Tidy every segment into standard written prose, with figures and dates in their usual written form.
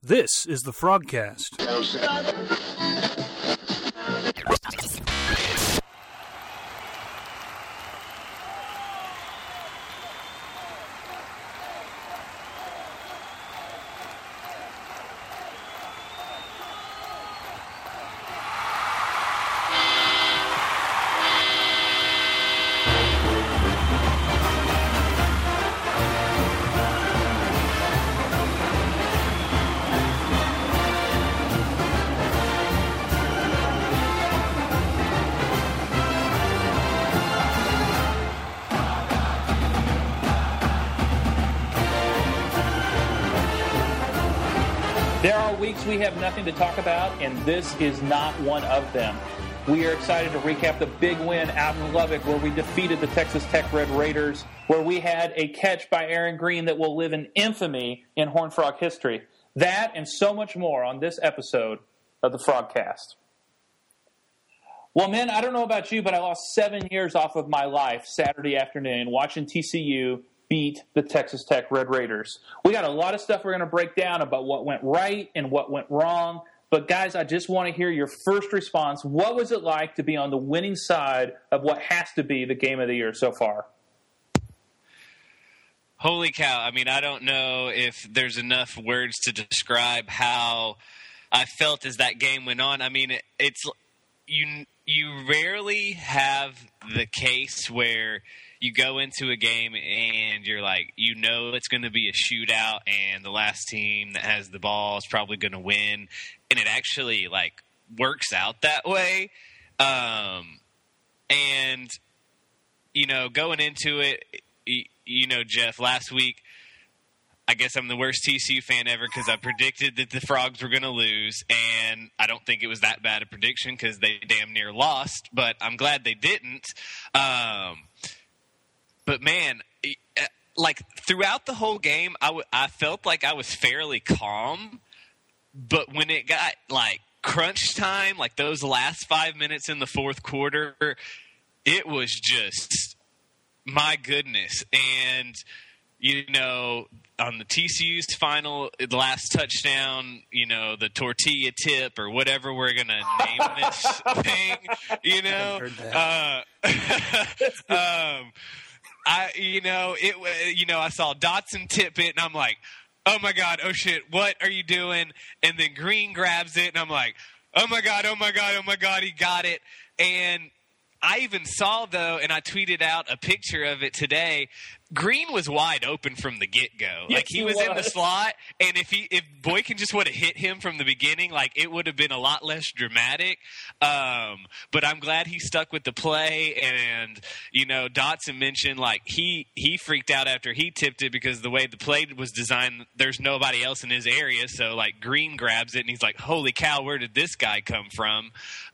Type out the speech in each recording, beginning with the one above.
This is the Frogcast. There are weeks we have nothing to talk about, and this is not one of them. We are excited to recap the big win out in Lubbock where we defeated the Texas Tech Red Raiders, where we had a catch by Aaron Green that will live in infamy in Horned Frog history. That and so much more on this episode of the Frogcast. Well, men, I don't know about you, but I lost 7 years off of my life Saturday afternoon watching TCU beat the Texas Tech Red Raiders. We got a lot of stuff we're going to break down about what went right and what went wrong. But, guys, I just want to hear your first response. What was it like to be on the winning side of what has to be the game of the year so far? Holy cow. I mean, I don't know if there's enough words to describe how I felt as that game went on. I mean, it's you rarely have the case where you go into a game and you're like, you know it's going to be a shootout and the last team that has the ball is probably going to win. And it actually, like, works out that way. And, you know, going into it, you know, Jeff, last week, I guess I'm the worst TCU fan ever because I predicted that the Frogs were going to lose. And I don't think it was that bad a prediction because they damn near lost. But I'm glad they didn't. But, man, like, throughout the whole game, I felt like I was fairly calm. But when it got, like, crunch time, like those last 5 minutes in the fourth quarter, it was just, my goodness. And, you know, on the TCU's the last touchdown, you know, the tortilla tip or whatever we're going to name this thing, you know. I saw Dotson tip it, and I'm like, oh my God, oh shit, what are you doing? And then Green grabs it, and I'm like, oh my God, he got it. And I even saw, though, and I tweeted out a picture of it today, Green was wide open from the get-go. Yes, like, he was in the slot, and if Boykin just would have hit him from the beginning, like, it would have been a lot less dramatic. But I'm glad he stuck with the play, and, you know, Dotson mentioned, like, he freaked out after he tipped it because the way the play was designed, there's nobody else in his area, so, like, Green grabs it, and he's like, holy cow, where did this guy come from?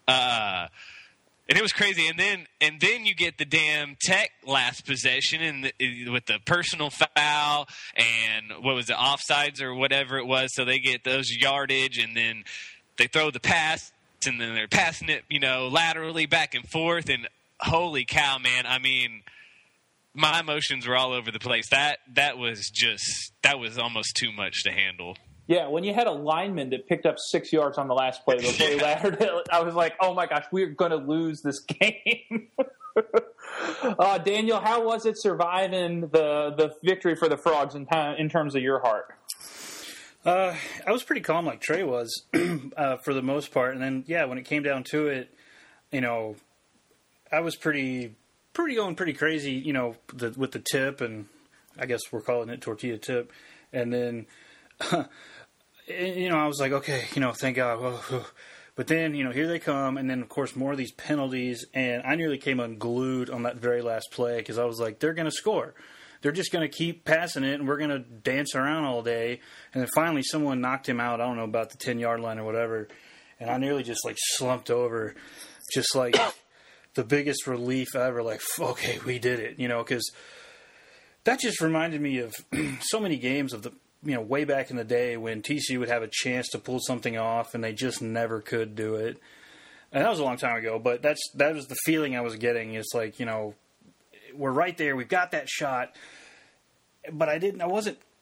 And it was crazy, and then you get the damn Tech last possession and with the personal foul and what was it, offsides or whatever it was. So they get those yardage, and then they throw the pass, and then they're passing it, you know, laterally back and forth. And holy cow, man! I mean, my emotions were all over the place. That was almost too much to handle. Yeah, when you had a lineman that picked up 6 yards on the last play before he laddered it, I was like, oh my gosh, we're going to lose this game. Daniel, how was it surviving the victory for the Frogs in terms of your heart? I was pretty calm like Trey was for the most part. And then, yeah, when it came down to it, you know, I was pretty going pretty crazy, you know, with the tip, and I guess we're calling it tortilla tip. And then... you know, I was like, okay, you know, thank God. But then, you know, here they come, and then, of course, more of these penalties, and I nearly came unglued on that very last play because I was like, they're going to score. They're just going to keep passing it, and we're going to dance around all day. And then finally someone knocked him out, I don't know, about the 10-yard line or whatever, and I nearly just, like, slumped over, just like the biggest relief ever, like, okay, we did it, you know, because that just reminded me of so many games of the, you know, way back in the day when TCU would have a chance to pull something off and they just never could do it. And that was a long time ago, but that was the feeling I was getting. It's like, you know, we're right there. We've got that shot. But I wasn't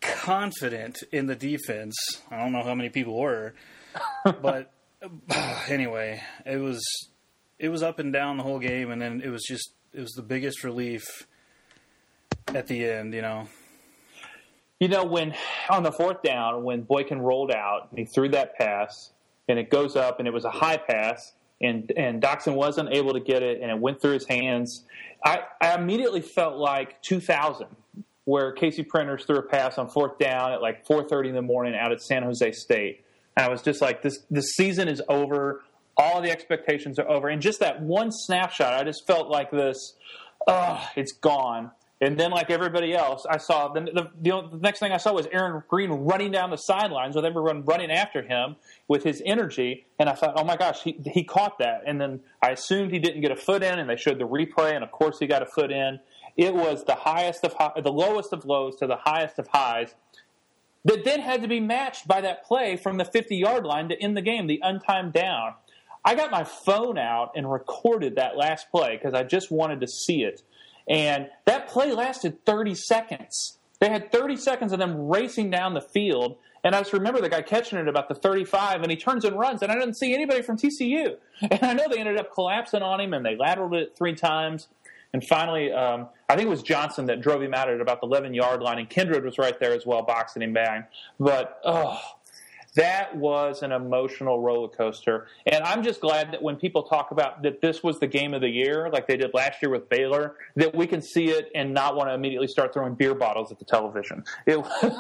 confident in the defense. I don't know how many people were, but anyway, it was up and down the whole game, and then it was the biggest relief at the end, you know. You know, when on the fourth down, when Boykin rolled out and he threw that pass, and it goes up, and it was a high pass, and Doctson wasn't able to get it, and it went through his hands. I immediately felt like 2000, where Casey Printers threw a pass on fourth down at like 4:30 in the morning out at San Jose State. And I was just like, this season is over. All the expectations are over. And just that one snapshot, I just felt like this, it's gone. And then, like everybody else, I saw the next thing I saw was Aaron Green running down the sidelines with everyone running after him with his energy. And I thought, oh my gosh, he caught that. And then I assumed he didn't get a foot in, and they showed the replay, and of course he got a foot in. It was the lowest of lows to the highest of highs. That then had to be matched by that play from the 50-yard line to end the game, the untimed down. I got my phone out and recorded that last play because I just wanted to see it. And that play lasted 30 seconds. They had 30 seconds of them racing down the field. And I just remember the guy catching it about the 35, and he turns and runs, and I didn't see anybody from TCU. And I know they ended up collapsing on him, and they lateraled it 3 times. And finally, I think it was Johnson that drove him out at about the 11-yard line, and Kindred was right there as well, boxing him back. But, that was an emotional roller coaster. And I'm just glad that when people talk about that this was the game of the year, like they did last year with Baylor, that we can see it and not want to immediately start throwing beer bottles at the television. It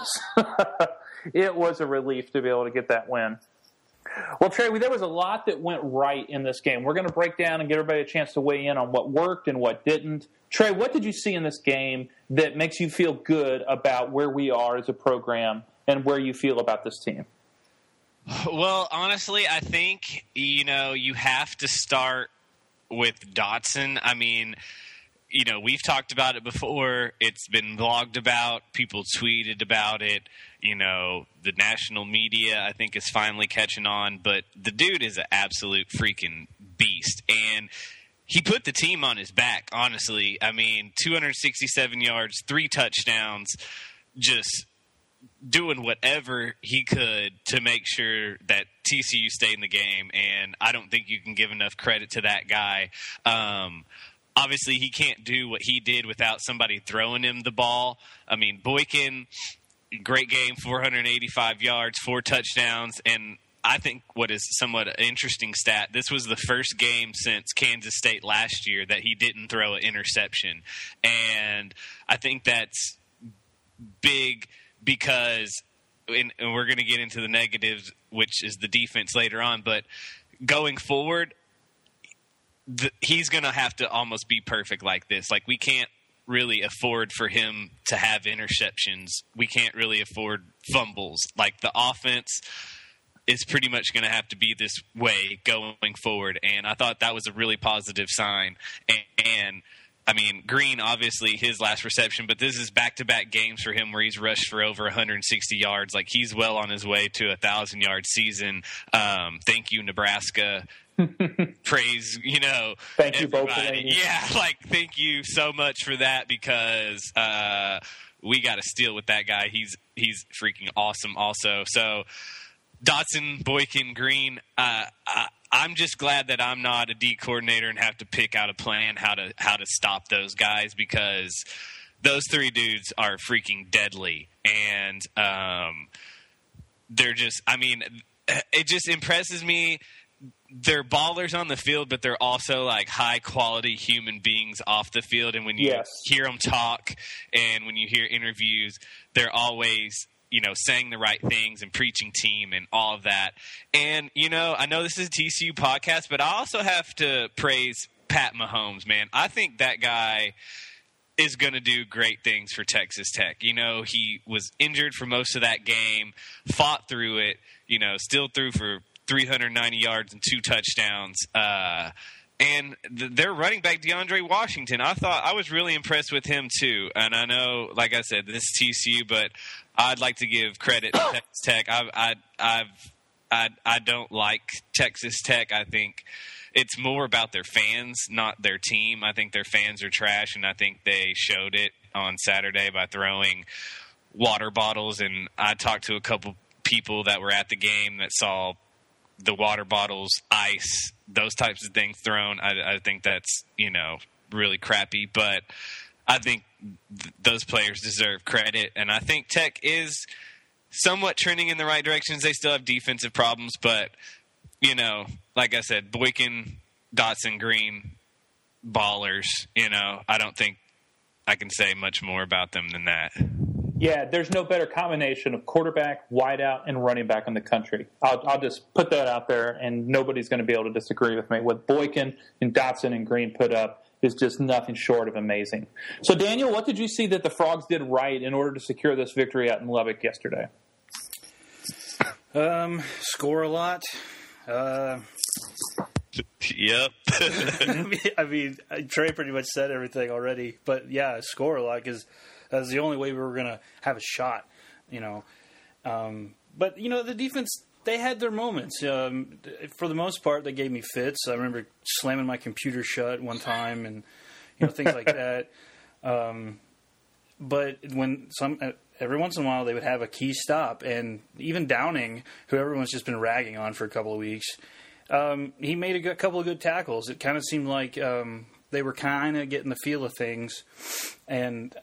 was a relief to be able to get that win. Well, Trey, there was a lot that went right in this game. We're going to break down and give everybody a chance to weigh in on what worked and what didn't. Trey, what did you see in this game that makes you feel good about where we are as a program and where you feel about this team? Well, honestly, I think, you have to start with Doctson. I mean, we've talked about it before. It's been blogged about. People tweeted about it. The national media, I think, is finally catching on. But the dude is an absolute freaking beast. And he put the team on his back, honestly. I mean, 267 yards, 3 touchdowns, just doing whatever he could to make sure that TCU stayed in the game. And I don't think you can give enough credit to that guy. Obviously, he can't do what he did without somebody throwing him the ball. I mean, Boykin, great game, 485 yards, 4 touchdowns. And I think what is somewhat an interesting stat, this was the first game since Kansas State last year that he didn't throw an interception. And I think that's big because, and we're going to get into the negatives, which is the defense later on, but going forward, he's going to have to almost be perfect like this. Like, we can't really afford for him to have interceptions. We can't really afford fumbles. Like, the offense is pretty much going to have to be this way going forward. And I thought that was a really positive sign. And I mean, Green, obviously, his last reception, but this is back-to-back games for him where he's rushed for over 160 yards. Like, he's well on his way to a 1,000-yard season. Thank you, Nebraska. Praise, Thank you both. Yeah, thank you so much for that because we got to steal with that guy. He's freaking awesome also. So, Doctson, Boykin, Green, I'm just glad that I'm not a D coordinator and have to pick out a plan how to stop those guys because those 3 dudes are freaking deadly. And they're just, I mean, it just impresses me. They're ballers on the field, but they're also like high quality human beings off the field. And when you hear them talk and when you hear interviews, they're always saying the right things and preaching team and all of that. And, I know this is a TCU podcast, but I also have to praise Pat Mahomes, man. I think that guy is going to do great things for Texas Tech. He was injured for most of that game, fought through it, still threw for 390 yards and 2 touchdowns. And their running back, DeAndre Washington, I was really impressed with him too. And I know, like I said, this is TCU, but I'd like to give credit to Texas Tech. I don't like Texas Tech. I think it's more about their fans, not their team. I think their fans are trash, and I think they showed it on Saturday by throwing water bottles, and I talked to a couple people that were at the game that saw the water bottles, ice, those types of things thrown. I think that's, really crappy, but I think those players deserve credit, and I think Tech is somewhat trending in the right directions. They still have defensive problems, but, like I said, Boykin, Dotson, Green, ballers, I don't think I can say much more about them than that. Yeah, there's no better combination of quarterback, wideout, and running back in the country. I'll just put that out there, and nobody's going to be able to disagree with me. What Boykin and Dotson and Green put up is just nothing short of amazing. So, Daniel, what did you see that the Frogs did right in order to secure this victory out in Lubbock yesterday? Score a lot. Yep. I mean, Trey pretty much said everything already, but yeah, score a lot because that's the only way we were going to have a shot, But, the defense, they had their moments. For the most part, they gave me fits. I remember slamming my computer shut one time and, things like that. But when every once in a while they would have a key stop, and even Downing, who everyone's just been ragging on for a couple of weeks, he made a couple of good tackles. It kind of seemed like they were kind of getting the feel of things. And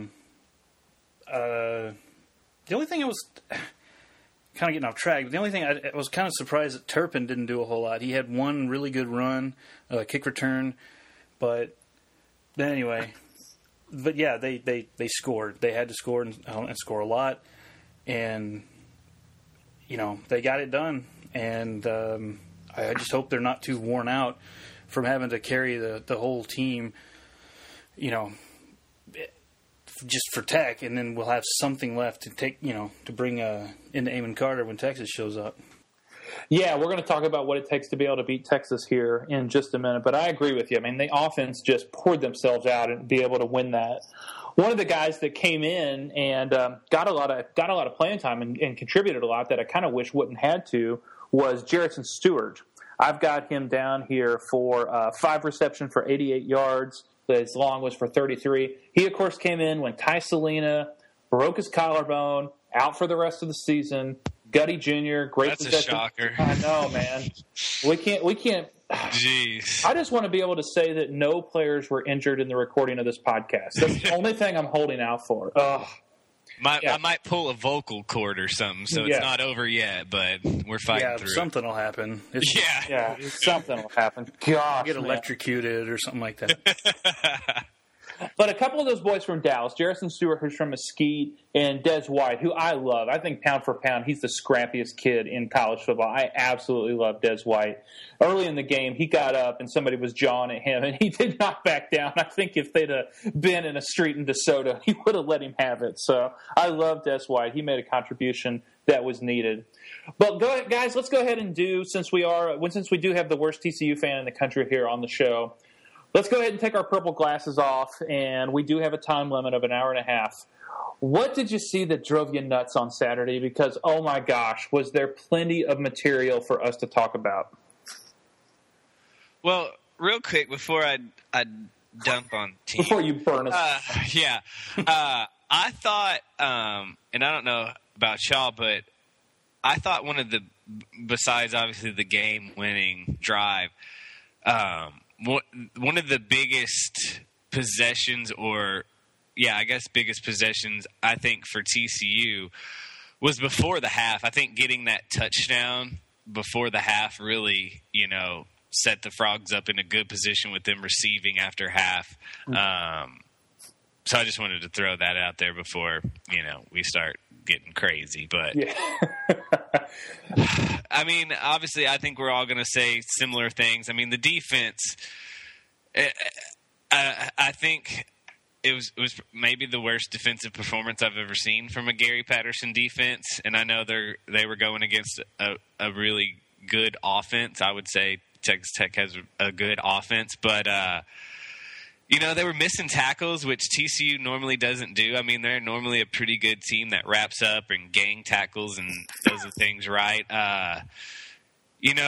the only thing I was kind of getting off track, but the only thing I was kind of surprised that Turpin didn't do a whole lot. He had one really good run, kick return, but anyway. But yeah, they scored. They had to score and score a lot, and they got it done. And I just hope they're not too worn out from having to carry the whole team, just for Tech, and then we'll have something left to take, to bring into Amon Carter when Texas shows up. Yeah, we're going to talk about what it takes to be able to beat Texas here in just a minute. But I agree with you. I mean, the offense just poured themselves out and be able to win that. One of the guys that came in and got a lot of playing time and contributed a lot that I kind of wish wouldn't had to was Jarrison Stewart. I've got him down here for 5 receptions for 88 yards. His long was for 33. He, of course, came in when Ty Selena broke his collarbone, out for the rest of the season. Gutty Jr., great That's possession. a shocker. I know, man. We can't. Jeez. I just want to be able to say that no players were injured in the recording of this podcast. That's the only thing I'm holding out for. I might pull a vocal cord or something, so it's not over yet, but we're fighting through something will happen. Something will happen. Gosh, get electrocuted or something like that. But a couple of those boys from Dallas, Jarrison Stewart, who's from Mesquite, and Des White, who I love. I think pound for pound, he's the scrappiest kid in college football. I absolutely love Des White. Early in the game, he got up and somebody was jawing at him, and he did not back down. I think if they'd have been in a street in DeSoto, he would have let him have it. So I love Des White. He made a contribution that was needed. But go ahead, guys, let's go ahead and since we do have the worst TCU fan in the country here on the show, let's go ahead and take our purple glasses off, and we do have a time limit of an hour and a half. What did you see that drove you nuts on Saturday? Because, oh my gosh, was there plenty of material for us to talk about? Well, real quick, before I dump on team. Before you burn us. I thought, and I don't know about y'all, but I thought besides obviously the game-winning drive, one of the biggest possessions biggest possessions, I think, for TCU was before the half. I think getting that touchdown before the half really, set the Frogs up in a good position with them receiving after half. So I just wanted to throw that out there before, we start getting crazy. But, I mean, obviously I think we're all going to say similar things. I mean, the defense, I think it was maybe the worst defensive performance I've ever seen from a Gary Patterson defense. And I know they were going against a really good offense. I would say Texas Tech has a good offense, but they were missing tackles, which TCU normally doesn't do. I mean, they're normally a pretty good team that wraps up and gang tackles and does the things right. I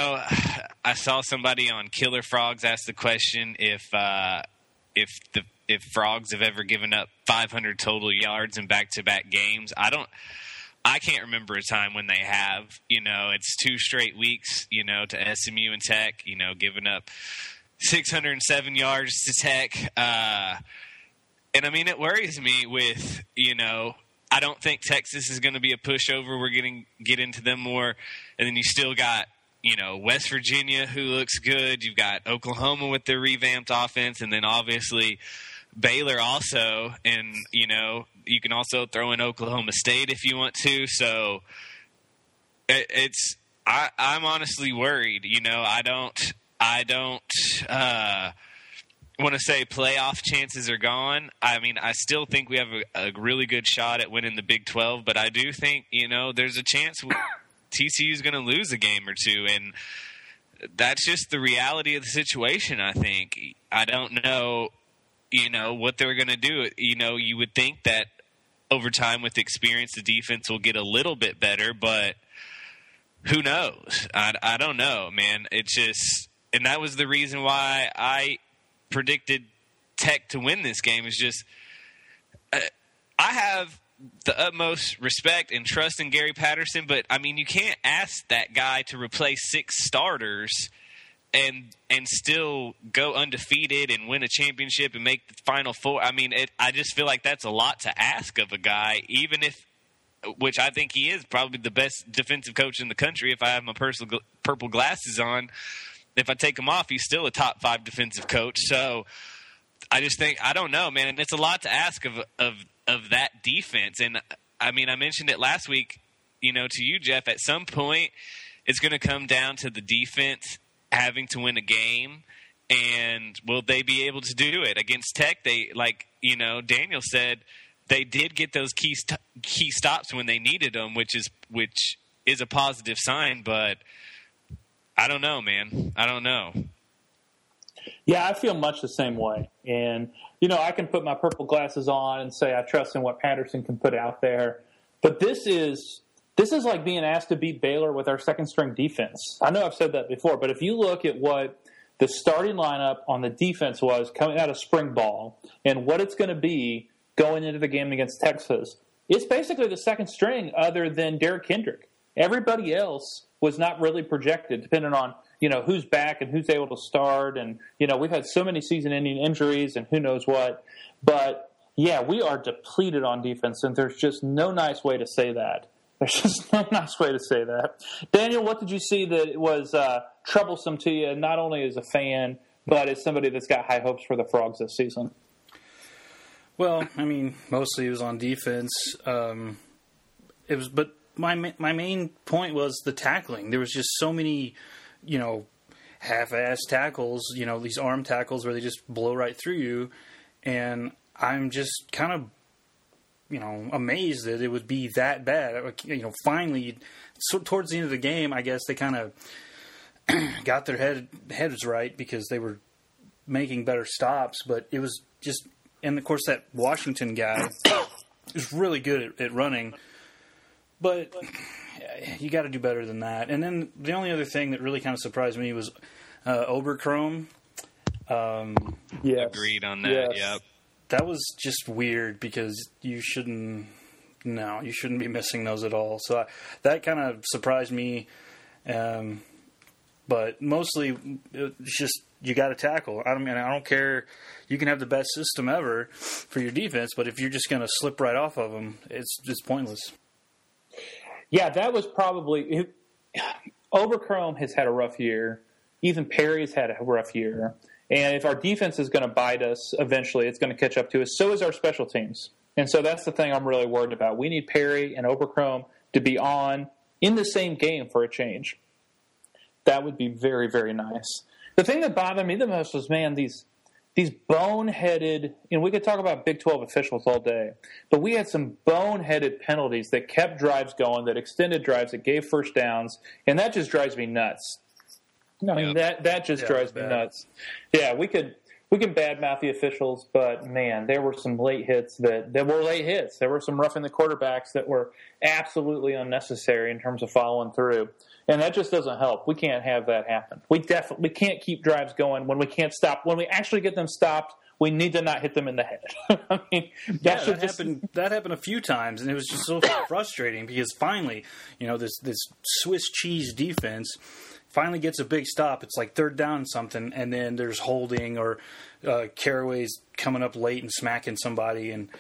saw somebody on Killer Frogs ask the question if if Frogs have ever given up 500 total yards in back-to-back games. I can't remember a time when they have. It's 2 straight weeks, to SMU and Tech, giving up 607 yards to Tech. And, I mean, it worries me with, I don't think Texas is going to be a pushover. We're going to get into them more. And then you still got, West Virginia, who looks good. You've got Oklahoma with their revamped offense. And then, obviously, Baylor also. And, you can also throw in Oklahoma State if you want to. So, I'm honestly worried. I don't want to say playoff chances are gone. I mean, I still think we have a really good shot at winning the Big 12, but I do think, there's a chance TCU is going to lose a game or two, and that's just the reality of the situation, I think. I don't know, what they're going to do. You would think that over time with experience, the defense will get a little bit better, but who knows? I don't know, man. It's just – and that was the reason why I – predicted Tech to win this game. Is just I have the utmost respect and trust in Gary Patterson, but I mean, you can't ask that guy to replace 6 starters and still go undefeated and win a championship and make the Final Four. I mean, I just feel like that's a lot to ask of a guy, even if, which I think he is probably the best defensive coach in the country. If I have my personal purple glasses on, if I take him off, he's still a top 5 defensive coach. So I just think, I don't know, man. It's a lot to ask of that defense. And I mean, I mentioned it last week, to you, Jeff. At some point, it's going to come down to the defense having to win a game. And will they be able to do it against Tech? They, like, Daniel said, they did get those key stops when they needed them, which is a positive sign, but I don't know, man. I don't know. Yeah, I feel much the same way. And, I can put my purple glasses on and say I trust in what Patterson can put out there. But this is like being asked to beat Baylor with our second-string defense. I know I've said that before, but if you look at what the starting lineup on the defense was coming out of spring ball and what it's going to be going into the game against Texas, it's basically the second string other than Derek Kendrick. Everybody else was not really projected, depending on, who's back and who's able to start. And, we've had so many season-ending injuries and who knows what. But, yeah, we are depleted on defense, and there's just no nice way to say that. There's just no nice way to say that. Daniel, what did you see that was troublesome to you, not only as a fan, but as somebody that's got high hopes for the Frogs this season? Well, I mean, mostly it was on defense. But my main point was the tackling. There was just so many, half-ass tackles, these arm tackles where they just blow right through you. And I'm just kind of, amazed that it would be that bad. Finally, towards the end of the game, I guess they kind of got their heads right because they were making better stops. But it was just, and of course that Washington guy is really good at running. But you got to do better than that. And then the only other thing that really kind of surprised me was Oberchrome. Yes. Agreed on that. Yes. Yep. That was just weird because you shouldn't be missing those at all. So that kind of surprised me. But mostly it's just you got to tackle. I don't care. You can have the best system ever for your defense, but if you're just going to slip right off of them, it's just pointless. Yeah, that was probably – Oberchrome has had a rough year. Ethan Perry's had a rough year. And if our defense is going to bite us eventually, it's going to catch up to us. So is our special teams. And so that's the thing I'm really worried about. We need Perry and Oberchrome to be on in the same game for a change. That would be very, very nice. The thing that bothered me the most was, man, these boneheaded, we could talk about Big 12 officials all day, but we had some boneheaded penalties that kept drives going, that extended drives, that gave first downs, and that just drives me nuts. I mean, that just drives me nuts. Yeah, we can badmouth the officials, but, man, there were some late hits that were late hits. There were some roughing the quarterbacks that were absolutely unnecessary in terms of following through. And that just doesn't help. We can't have that happen. We can't keep drives going when we can't stop. When we actually get them stopped, we need to not hit them in the head. I mean, that happened a few times, and it was just so frustrating because finally, this Swiss cheese defense finally gets a big stop. It's like third down something, and then there's holding or Caraway's coming up late and smacking somebody, and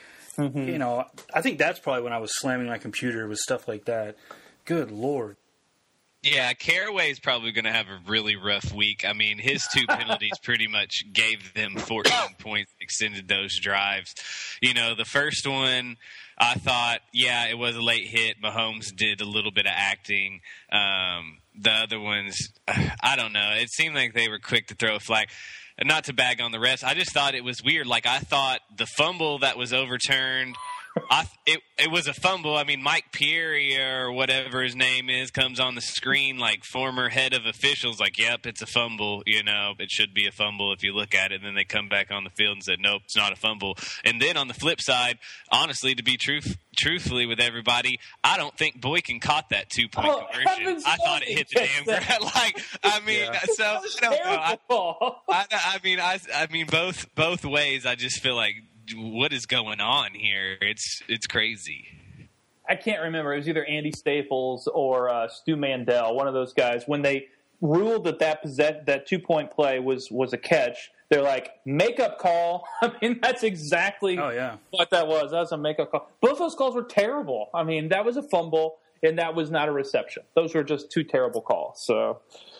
I think that's probably when I was slamming my computer with stuff like that. Good Lord. Yeah, Caraway's probably going to have a really rough week. I mean, his 2 penalties pretty much gave them 14 points, extended those drives. The first one, I thought, yeah, it was a late hit. Mahomes did a little bit of acting. The other ones, I don't know. It seemed like they were quick to throw a flag. Not to bag on the refs, I just thought it was weird. Like, I thought the fumble that was overturned – it was a fumble. I mean, Mike Pierre or whatever his name is comes on the screen like former head of officials, like, yep, it's a fumble. It should be a fumble if you look at it. And then they come back on the field and said, nope, it's not a fumble. And then on the flip side, honestly, to be truthfully with everybody, I don't think Boykin caught that 2-point conversion. I thought it hit the damn ground. So I don't know. I mean, both ways. I just feel like, what is going on here? It's crazy. I can't remember. It was either Andy Staples or Stu Mandel, one of those guys. When they ruled that 2-point play was a catch, they're like, makeup call. I mean, that's exactly what that was. That was a makeup call. Both those calls were terrible. I mean, that was a fumble, and that was not a reception. Those were just 2 terrible calls. So,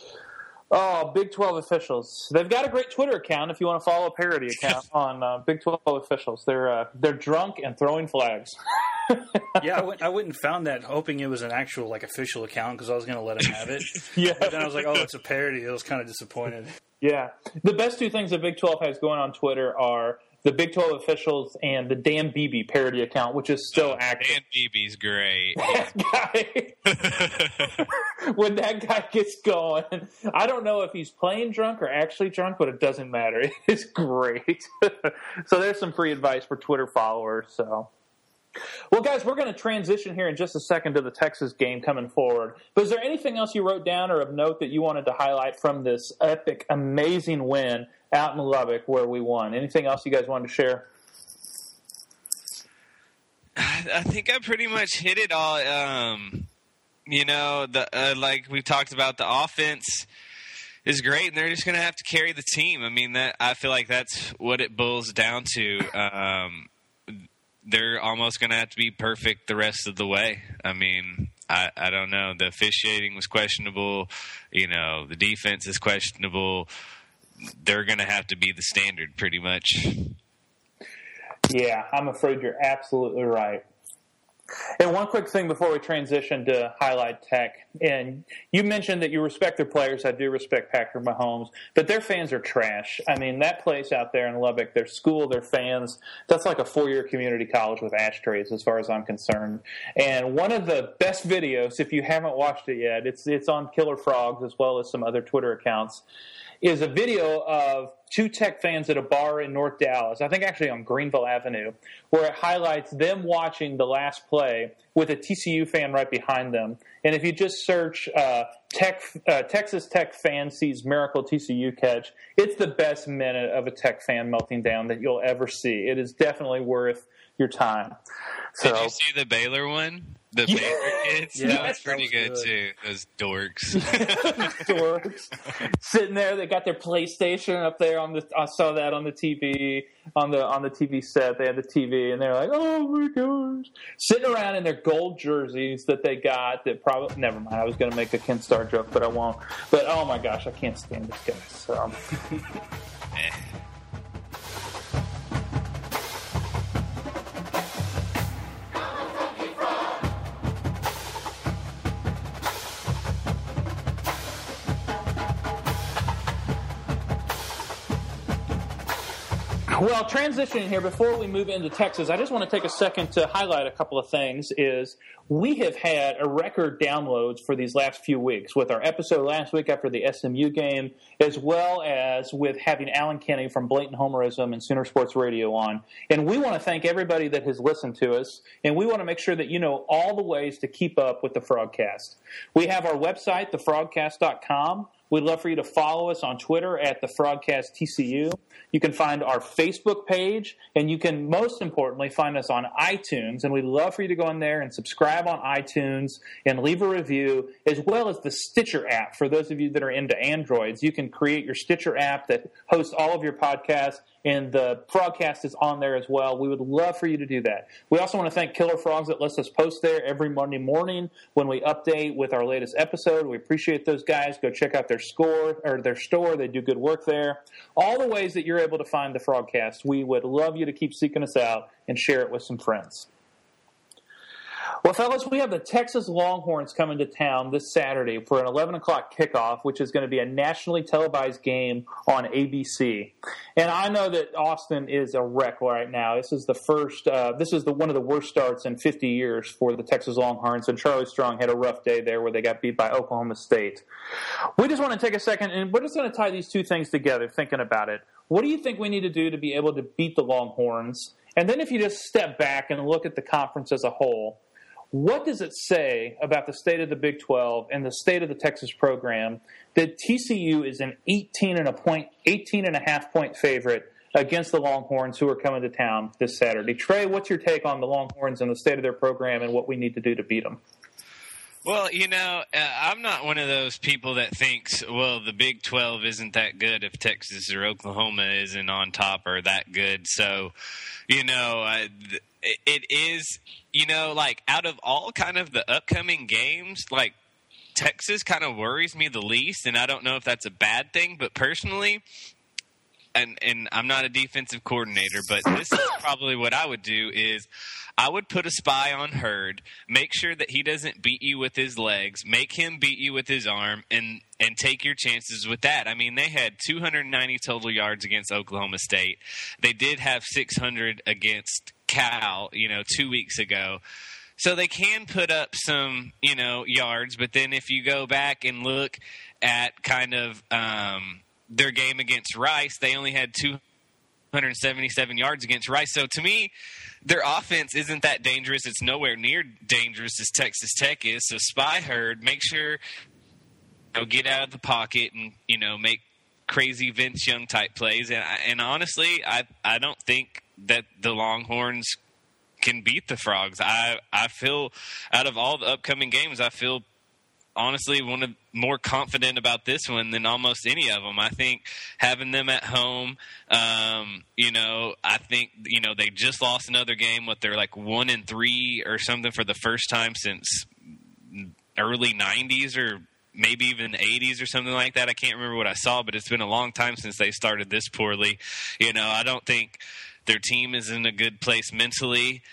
Big 12 officials. They've got a great Twitter account if you want to follow a parody account on Big 12 officials. They're drunk and throwing flags. Yeah, I went and found that hoping it was an actual official account because I was going to let him have it. Yeah. But then I was like, it's a parody. I was kind of disappointed. Yeah. The best 2 things that Big 12 has going on Twitter are the Big 12 officials and the Dan Beebe parody account, which is still active. Dan Beebe's great. When that guy gets going, I don't know if he's playing drunk or actually drunk, but it doesn't matter. It's great. So there's some free advice for Twitter followers. So, well, guys, we're going to transition here in just a second to the Texas game coming forward. But is there anything else you wrote down or of note that you wanted to highlight from this epic, amazing win out in Lubbock where we won? Anything else you guys wanted to share? I think I pretty much hit it all. Like we talked about, the offense is great, and they're just going to have to carry the team. I mean, I feel like that's what it boils down to. They're almost going to have to be perfect the rest of the way. I mean, I don't know. The officiating was questionable. The defense is questionable. They're going to have to be the standard pretty much. Yeah, I'm afraid you're absolutely right. And one quick thing before we transition to highlight Tech. And you mentioned that you respect their players. I do respect Patrick Mahomes. But their fans are trash. I mean, that place out there in Lubbock, their school, their fans, that's like a 4-year community college with ashtrays as far as I'm concerned. And one of the best videos, if you haven't watched it yet, it's on Killer Frogs as well as some other Twitter accounts, is a video of 2 Tech fans at a bar in North Dallas, I think actually on Greenville Avenue, where it highlights them watching the last play with a TCU fan right behind them. And if you just search Texas Tech fan sees miracle TCU catch, it's the best minute of a Tech fan melting down that you'll ever see. It is definitely worth your time. Did you see the Baylor one? The Baylor kids? Yeah, that was pretty good, too. Those dorks. Dorks. Sitting there, they got their PlayStation up there I saw that on the TV, on the TV set. They had the TV, and they're like, oh my gosh. Sitting around in their gold jerseys that they got that probably, never mind, I was going to make a Ken Starr joke, but I won't. But oh my gosh, I can't stand this guy. So. Well, transitioning here, before we move into Texas, I just want to take a second to highlight a couple of things. We have had a record downloads for these last few weeks with our episode last week after the SMU game, as well as with having Alan Kenny from Blatant Homerism and Sooner Sports Radio on. And we want to thank everybody that has listened to us, and we want to make sure that you know all the ways to keep up with the Frogcast. We have our website, thefrogcast.com. We'd love for you to follow us on Twitter at the Frogcast TCU. You can find our Facebook page, and you can, most importantly, find us on iTunes. And we'd love for you to go in there and subscribe on iTunes and leave a review, as well as the Stitcher app. For those of you that are into Androids, you can create your Stitcher app that hosts all of your podcasts, and the Frogcast is on there as well. We would love for you to do that. We also want to thank Killer Frogs that lets us post there every Monday morning when we update with our latest episode. We appreciate those guys. Go check out their store. They do good work there. All the ways that you're able to find the Frogcast, we would love you to keep seeking us out and share it with some friends. Well, fellas, we have the Texas Longhorns coming to town this Saturday for an 11 o'clock kickoff, which is going to be a nationally televised game on ABC. And I know that Austin is a wreck right now. This is one of the worst starts in 50 years for the Texas Longhorns, and Charlie Strong had a rough day there where they got beat by Oklahoma State. We just want to take a second, and we're just going to tie these two things together, thinking about it. What do you think we need to do to be able to beat the Longhorns? And then if you just step back and look at the conference as a whole, what does it say about the state of the Big 12 and the state of the Texas program that TCU is an 18.5 point favorite against the Longhorns, who are coming to town this Saturday? Trey, what's your take on the Longhorns and the state of their program and what we need to do to beat them? Well, I'm not one of those people that thinks, well, the Big 12 isn't that good if Texas or Oklahoma isn't on top or that good. So, it is, like out of all kind of the upcoming games, like Texas kind of worries me the least, and I don't know if that's a bad thing, but personally, and I'm not a defensive coordinator, but this is probably what I would do is I would put a spy on Hurd, make sure that he doesn't beat you with his legs, make him beat you with his arm, and take your chances with that. I mean, they had 290 total yards against Oklahoma State. They did have 600 against Cal, 2 weeks ago. So they can put up some, yards, but then if you go back and look at kind of their game against Rice, they only had 277 yards against Rice. So to me, their offense isn't that dangerous. It's nowhere near dangerous as Texas Tech is. So spy Hurd, make sure get out of the pocket and make crazy Vince Young type plays. And honestly, I don't think that the Longhorns can beat the Frogs. I feel out of all the upcoming games, I feel honestly more confident about this one than almost any of them. I think having them at home, I think they just lost another game. They're like 1-3 or something for the first time since early 90s or maybe even the 80s or something like that. I can't remember what I saw, but it's been a long time since they started this poorly. I don't think their team is in a good place mentally.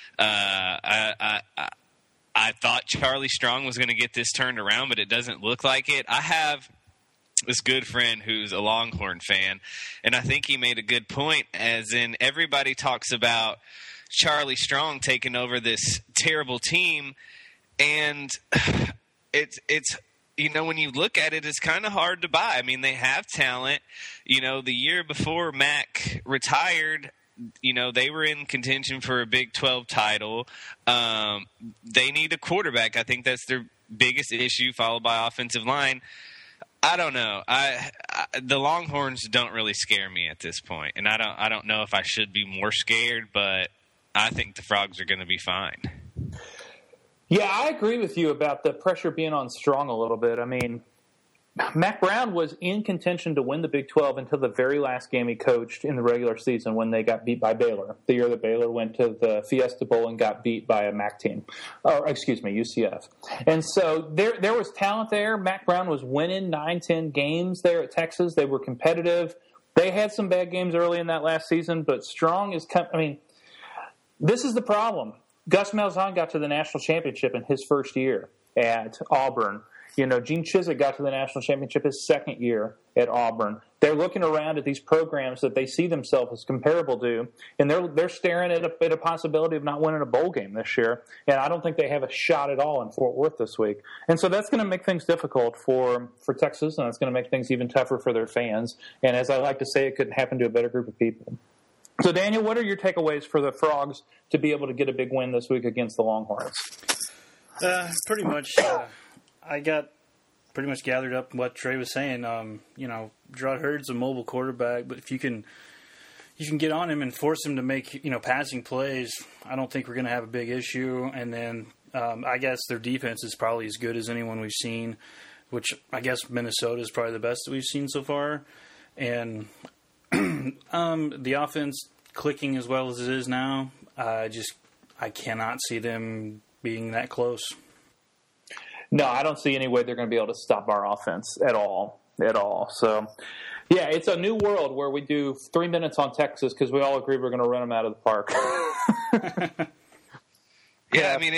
I thought Charlie Strong was going to get this turned around, but it doesn't look like it. I have this good friend who's a Longhorn fan, and I think he made a good point, as in everybody talks about Charlie Strong taking over this terrible team, and it's when you look at it, it's kind of hard to buy. I mean, they have talent. The year before Mac retired, they were in contention for a Big 12 title. They need a quarterback. I think that's their biggest issue, followed by offensive line. I don't know. The Longhorns don't really scare me at this point, and I don't know if I should be more scared, but I think the Frogs are going to be fine. Yeah, I agree with you about the pressure being on Strong a little bit. I mean, Mac Brown was in contention to win the Big 12 until the very last game he coached in the regular season when they got beat by Baylor. The year that Baylor went to the Fiesta Bowl and got beat by a MAC team. UCF. And so there was talent there. Mac Brown was winning 9-10 games there at Texas. They were competitive. They had some bad games early in that last season, but Strong is this is the problem. Gus Malzahn got to the national championship in his first year at Auburn. Gene Chizik got to the national championship his second year at Auburn. They're looking around at these programs that they see themselves as comparable to, and they're staring at a possibility of not winning a bowl game this year. And I don't think they have a shot at all in Fort Worth this week. And so that's going to make things difficult for Texas, and it's going to make things even tougher for their fans. And as I like to say, it could happen to a better group of people. So, Daniel, what are your takeaways for the Frogs to be able to get a big win this week against the Longhorns? Pretty much, I got pretty much gathered up what Trey was saying. Gerard Hurd's a mobile quarterback, but if you can get on him and force him to make, passing plays, I don't think we're going to have a big issue. And then I guess their defense is probably as good as anyone we've seen, which I guess Minnesota is probably the best that we've seen so far. And the offense clicking as well as it is now, I cannot see them being that close. No, I don't see any way they're going to be able to stop our offense at all. So, yeah, it's a new world where we do 3 minutes on Texas because we all agree we're going to run them out of the park. Yeah, I mean,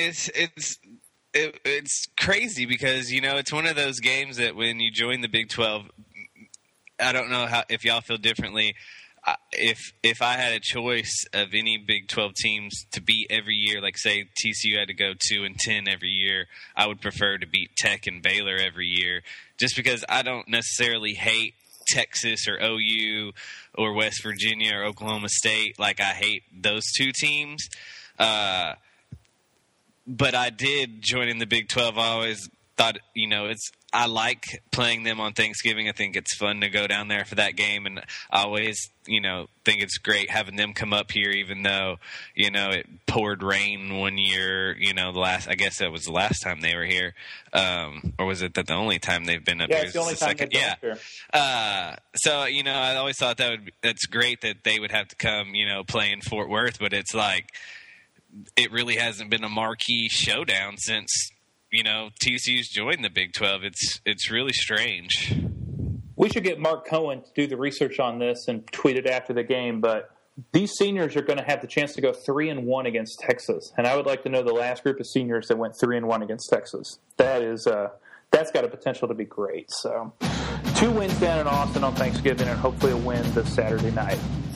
it's crazy because, it's one of those games that when you join the Big 12, I don't know if y'all feel differently. If I had a choice of any Big 12 teams to beat every year, like say TCU had to go 2-10 every year, I would prefer to beat Tech and Baylor every year, just because I don't necessarily hate Texas or OU or West Virginia or Oklahoma State like I hate those two teams. But I did join in the Big 12. I always thought, I like playing them on Thanksgiving. I think it's fun to go down there for that game, and I always, think it's great having them come up here, even though, it poured rain one year. I guess that was the last time they were here, or was it that the only time they've been up here? Yeah, it's the only time they've been up here. So I always thought that's great that they would have to come, play in Fort Worth, but it's like it really hasn't been a marquee showdown since. TCU's joined the Big 12. It's really strange. We should get Mark Cohen to do the research on this and tweet it after the game, but these seniors are going to have the chance to go 3-1 against Texas, and I would like to know the last group of seniors that went 3-1 against Texas. That's got a potential to be great. So 2 wins down in Austin on Thanksgiving and hopefully a win this Saturday night.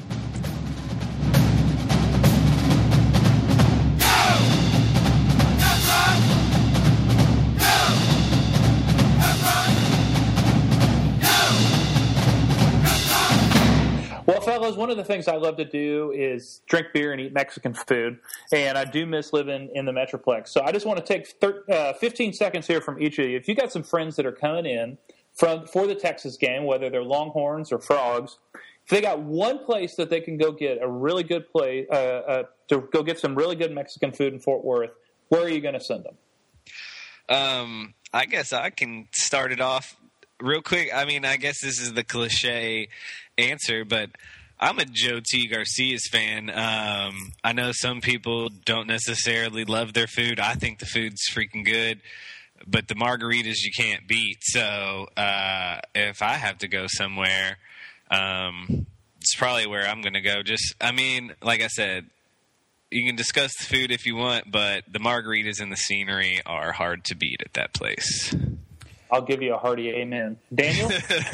Well, fellas, one of the things I love to do is drink beer and eat Mexican food, and I do miss living in the Metroplex. So I just want to take 15 seconds here from each of you. If you got some friends that are coming in for the Texas game, whether they're Longhorns or Frogs, if they got one place that they can go get a really good place to go get some really good Mexican food in Fort Worth, where are you going to send them? I guess I can start it off real quick. I mean, I guess this is the cliche answer, but I'm a Joe T. Garcia's fan. I know some people don't necessarily love their food. I think the food's freaking good, but the margaritas you can't beat. So if I have to go somewhere, it's probably where I'm going to go. Like I said, you can discuss the food if you want, but the margaritas and the scenery are hard to beat at that place. I'll give you a hearty amen. Daniel?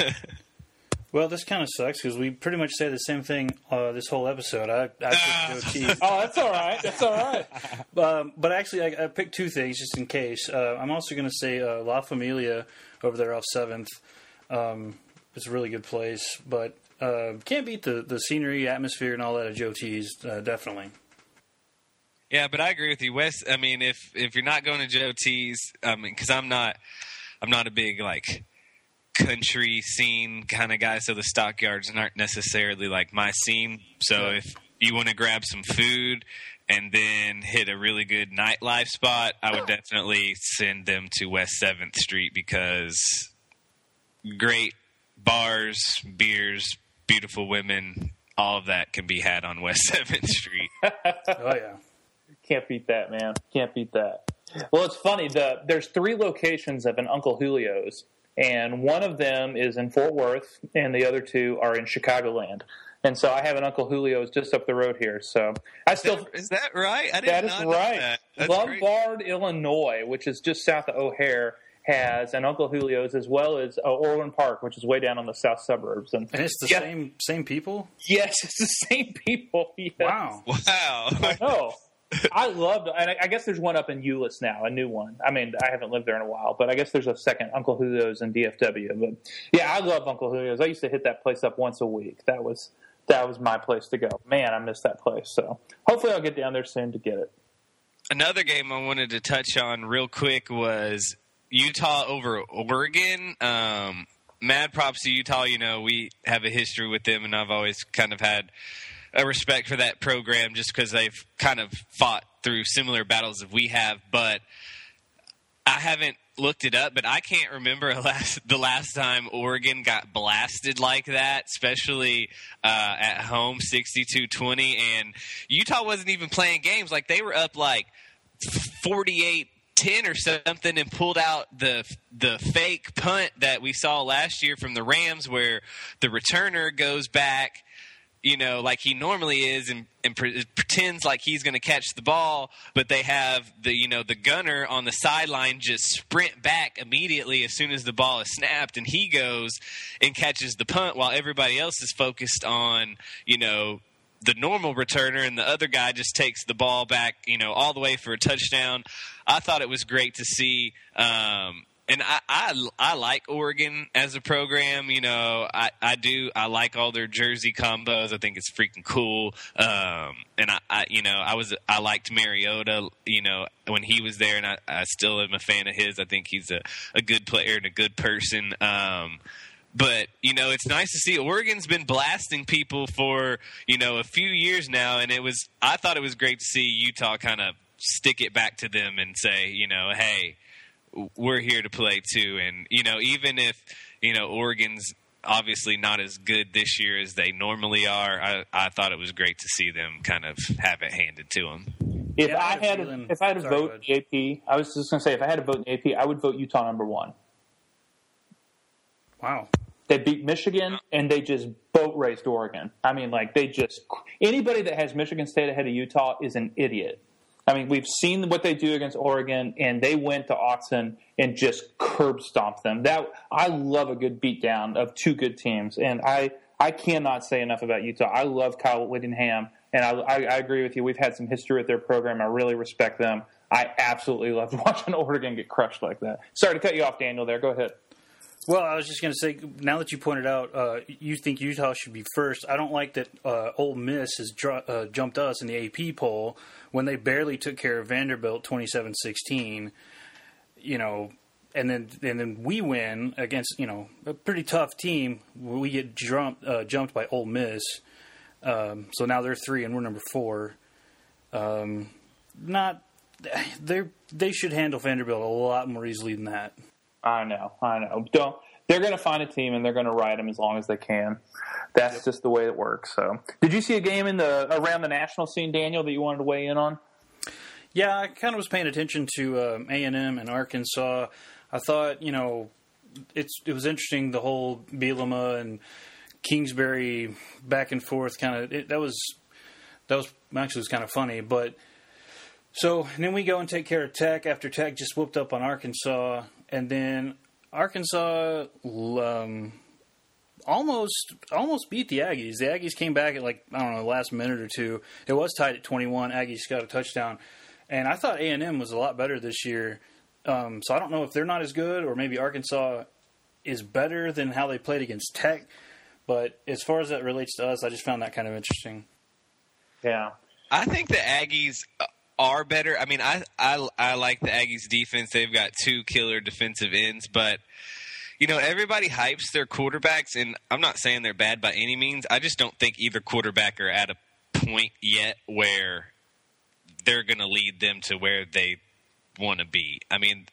Well, this kind of sucks because we pretty much say the same thing this whole episode. I picked Joe Cheese. Oh, that's all right. That's all right. But actually, I picked 2 things just in case. I'm also going to say La Familia over there off 7th. It's a really good place, but can't beat the scenery, atmosphere, and all that at Joe T's, definitely. Yeah, but I agree with you, Wes. I mean, if you're not going to Joe T's, because I'm not a big country scene kind of guy, so the stockyards aren't necessarily like my scene. So if you want to grab some food and then hit a really good nightlife spot, I would definitely send them to West 7th Street because great bars, beers, beautiful women, all of that can be had on West 7th Street. Oh, yeah. Can't beat that, man. Can't beat that. Well, it's funny. There's 3 locations of an Uncle Julio's, and one of them is in Fort Worth, and the other 2 are in Chicagoland. And so I have an Uncle Julio's just up the road here. So is that right? That is right. Lombard, Illinois, which is just south of O'Hare, has an Uncle Julio's as well as Orland Park, which is way down on the south suburbs. And it's the same people? Yes, it's the same people. Yes. Wow. I know. I loved it. And I guess there's one up in Euless now, a new one. I mean, I haven't lived there in a while, but I guess there's a second Uncle Julio's in DFW. But yeah, I love Uncle Julio's. I used to hit that place up once a week. That was my place to go. Man, I miss that place. So hopefully I'll get down there soon to get it. Another game I wanted to touch on real quick was Utah over Oregon. Mad props to Utah. We have a history with them, and I've always kind of had a respect for that program just because they've kind of fought through similar battles as we have. But I haven't looked it up, but I can't remember the last time Oregon got blasted like that, especially at home, 62-20. And Utah wasn't even playing games. Like, they were up like 48-10 or something and pulled out the fake punt that we saw last year from the Rams where the returner goes back, like he normally is and pretends like he's going to catch the ball, but they have the gunner on the sideline just sprint back immediately as soon as the ball is snapped, and he goes and catches the punt while everybody else is focused on, the normal returner, and the other guy just takes the ball back, all the way for a touchdown. I thought it was great to see. And I like Oregon as a program. I do. I like all their jersey combos. I think it's freaking cool. And I liked Mariota, when he was there, and I still am a fan of his. I think he's a good player and a good person. But, it's nice to see Oregon's been blasting people for, a few years now. And I thought it was great to see Utah kind of stick it back to them and say, hey, we're here to play too. And, even if, Oregon's obviously not as good this year as they normally are, I thought it was great to see them kind of have it handed to them. If I had to vote in the AP, I was just going to say, if I had to vote in the AP, I would vote Utah number 1. Wow. They beat Michigan, and they just boat raced Oregon. I mean, anybody that has Michigan State ahead of Utah is an idiot. I mean, we've seen what they do against Oregon, and they went to Autzen and just curb stomped them. I love a good beatdown of two good teams, and I cannot say enough about Utah. I love Kyle Whittingham, and I agree with you. We've had some history with their program. I really respect them. I absolutely loved watching Oregon get crushed like that. Sorry to cut you off, Daniel, there. Go ahead. Well, I was just going to say, now that you pointed out you think Utah should be first, I don't like that Ole Miss has jumped us in the AP poll when they barely took care of Vanderbilt 27-16, and then we win against, a pretty tough team. We get jumped by Ole Miss. So now they're 3 and we're number 4. They should handle Vanderbilt a lot more easily than that. I know. They're going to find a team and they're going to ride them as long as they can. That's just the way it works. So, did you see a game around the national scene, Daniel, that you wanted to weigh in on? Yeah, I kind of was paying attention to A&M and Arkansas. I thought, it was interesting, the whole Bielema and Kingsbury back and forth kind of. That was actually kind of funny, but. So, and then we go and take care of Tech after Tech just whooped up on Arkansas. And then Arkansas almost beat the Aggies. The Aggies came back at the last minute or two. It was tied at 21. Aggies got a touchdown. And I thought A&M was a lot better this year. So I don't know if they're not as good or maybe Arkansas is better than how they played against Tech. But as far as that relates to us, I just found that kind of interesting. Yeah. I think the Aggies are better. I mean, I like the Aggies defense. They've got 2 killer defensive ends, but everybody hypes their quarterbacks, and I'm not saying they're bad by any means. I just don't think either quarterback are at a point yet where they're going to lead them to where they want to be. I mean,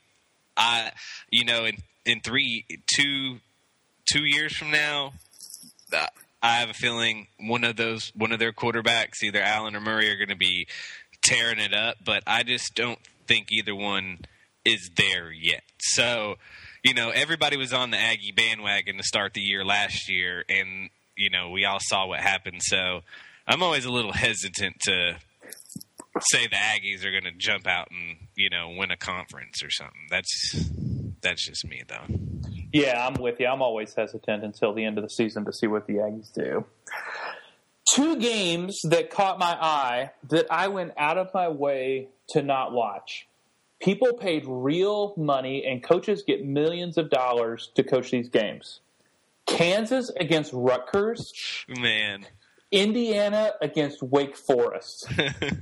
in 2 years from now, I have a feeling one of their quarterbacks, either Allen or Murray, are going to be tearing it up, but I just don't think either one is there yet. So, everybody was on the Aggie bandwagon to start the year last year, and, we all saw what happened. So I'm always a little hesitant to say the Aggies are going to jump out and, win a conference or something. That's just me, though. Yeah, I'm with you. I'm always hesitant until the end of the season to see what the Aggies do. 2 games that caught my eye that I went out of my way to not watch. People paid real money, and coaches get millions of dollars to coach these games. Kansas against Rutgers. Man. Indiana against Wake Forest.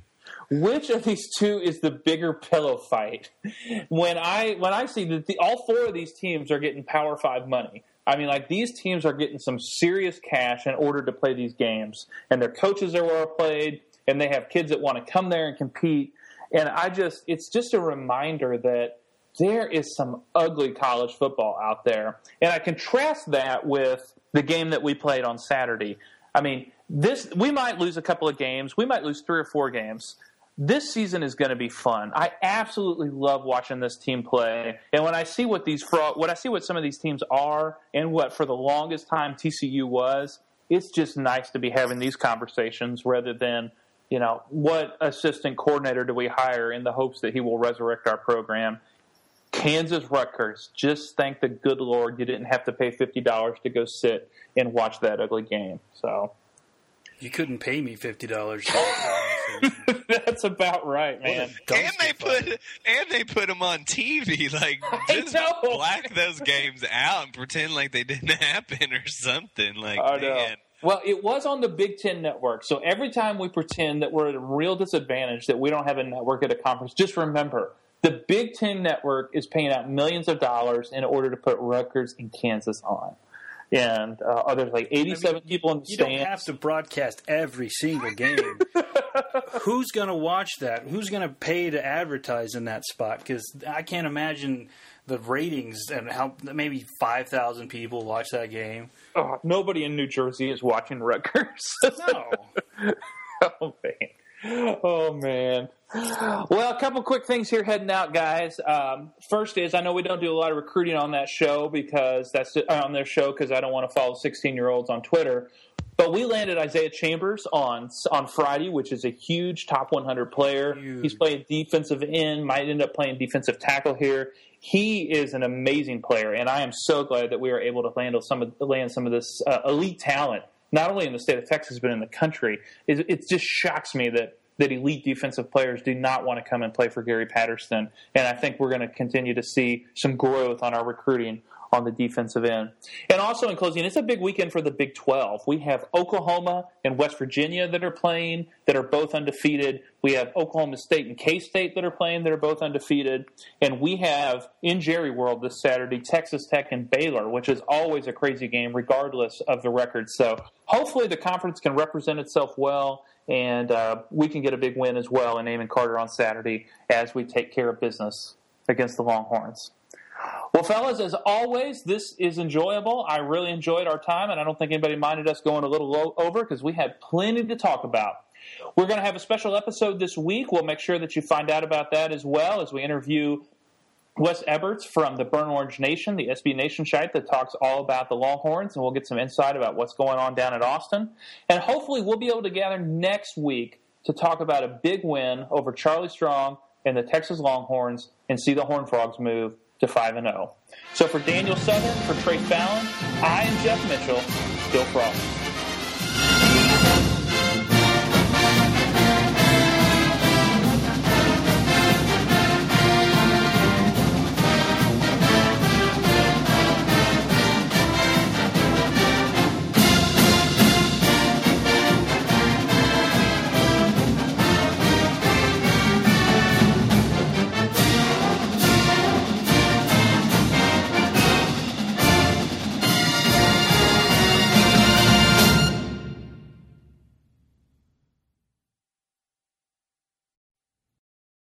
which of these two is the bigger pillow fight? When I see that all four of these teams are getting Power 5 money. I mean, like, these teams are getting some serious cash in order to play these games, and their coaches are well played, and they have kids that want to come there and compete. And it's just a reminder that there is some ugly college football out there. And I contrast that with the game that we played on Saturday. I mean, we might lose a couple of games. We might lose 3 or 4 games. This season is going to be fun. I absolutely love watching this team play. And when I see what some of these teams are and what for the longest time TCU was, it's just nice to be having these conversations rather than, you know, what assistant coordinator do we hire in the hopes that he will resurrect our program. Kansas-Rutgers, just thank the good Lord you didn't have to pay $50 to go sit and watch that ugly game. So you couldn't pay me $50. That's about right, man. And they put them on TV. Like, just black those games out and pretend like they didn't happen or something. Like, man. Well, it was on the Big Ten Network, so every time we pretend that we're at a real disadvantage, that we don't have a network at a conference, just remember, the Big Ten Network is paying out millions of dollars in order to put Rutgers and Kansas on. And there's like 87 people in the stands. You don't have to broadcast every single game. Who's going to watch that? Who's going to pay to advertise in that spot? Because I can't imagine the ratings and how maybe 5,000 people watch that game. Oh, nobody in New Jersey is watching Rutgers. No. Oh, man. Well, a couple quick things here heading out, guys. First is, I know we don't do a lot of recruiting on that show because on their show because I don't want to follow 16-year-olds on Twitter. But we landed Isaiah Chambers on Friday, which is a huge top 100 player. Huge. He's playing defensive end, might end up playing defensive tackle here. He is an amazing player, and I am so glad that we are able to land some of this elite talent, not only in the state of Texas but in the country. It just shocks me that elite defensive players do not want to come and play for Gary Patterson, and I think we're going to continue to see some growth on our recruiting on the defensive end. And also in closing, it's a big weekend for the Big 12. We have Oklahoma and West Virginia that are playing, that are both undefeated. We have Oklahoma State and K-State that are playing, that are both undefeated. And we have, in Jerry World this Saturday, Texas Tech and Baylor, which is always a crazy game regardless of the record. So hopefully the conference can represent itself well, and we can get a big win as well in Amon Carter on Saturday as we take care of business against the Longhorns. Well, fellas, as always, this is enjoyable. I really enjoyed our time, and I don't think anybody minded us going a little over because we had plenty to talk about. We're going to have a special episode this week. We'll make sure that you find out about that as well as we interview Wes Eberts from the Burn Orange Nation, the SB Nation site that talks all about the Longhorns, and we'll get some insight about what's going on down at Austin. And hopefully we'll be able to gather next week to talk about a big win over Charlie Strong and the Texas Longhorns and see the Horned Frogs move to 5-0. So for Daniel Southern, for Trey Fallon, I am Jeff Mitchell. Go Frogs.